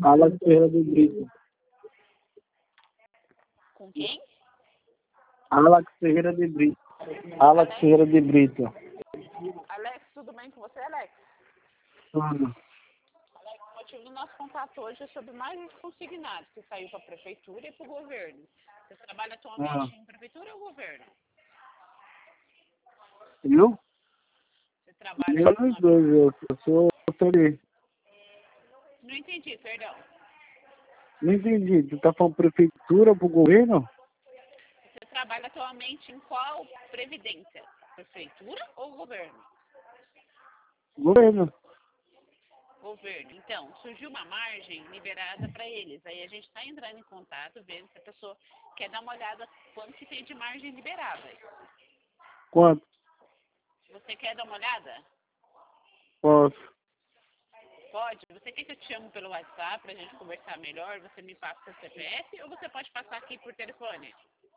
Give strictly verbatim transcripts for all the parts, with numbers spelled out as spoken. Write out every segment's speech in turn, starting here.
Alex Ferreira de Brito. Com quem? Alex Ferreira de Brito. Alex Ferreira de Brito. Alex, tudo bem com você, Alex? Tudo. Alex, o motivo do nosso contato hoje é sobre mais uns consignados que saiu para a prefeitura e para o governo. Você trabalha atualmente Ah. em prefeitura ou governo? Eu? Você trabalha Eu nos dois, eu, eu sou autor. Não entendi, perdão. Não entendi. Tu tá falando prefeitura pro governo? Você trabalha atualmente em qual previdência? Prefeitura ou governo? Governo. Governo. Então, surgiu uma margem liberada para eles. Aí a gente está entrando em contato, vendo se a pessoa quer dar uma olhada quanto que tem de margem liberada. Quanto? Você quer dar uma olhada? Posso. Pode. Você quer que eu te chame pelo WhatsApp para a gente conversar melhor? Você me passa o seu C P F ou você pode passar aqui por telefone?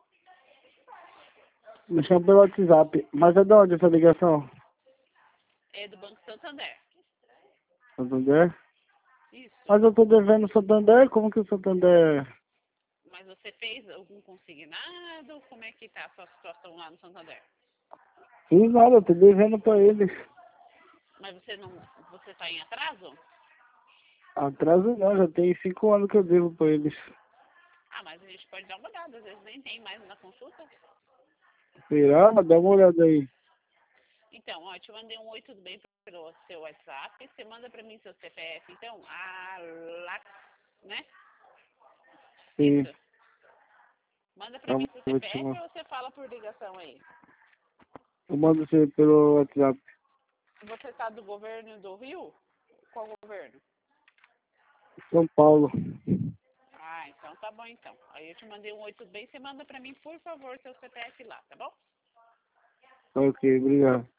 Me chama pelo WhatsApp. Mas é de onde essa ligação? É do Banco Santander. Santander? Isso. Mas eu tô devendo Santander? Como que o Santander... Mas você fez algum consignado? Como é que tá a sua situação lá no Santander? Fiz nada, eu tô devendo pra eles. Mas você não, você está em atraso? Atraso não, já tem cinco anos que eu devo pra eles. Ah, mas a gente pode dar uma olhada, às vezes nem tem mais na consulta. Será? Dá uma olhada aí. Então, ó, eu te mandei um oi, tudo bem, pelo seu WhatsApp. Você manda pra mim seu C P F, então, a lá, né? Sim. Isso. Manda pra Eu mim seu vou te C P F mandar. ou você fala por ligação aí? Eu mando você pelo WhatsApp. Você tá do governo do Rio? Qual governo? São Paulo. Ah, então tá bom então. Aí eu te mandei um oi, tudo bem? Você manda pra mim, por favor, seu C P F lá, tá bom? Ok, obrigado.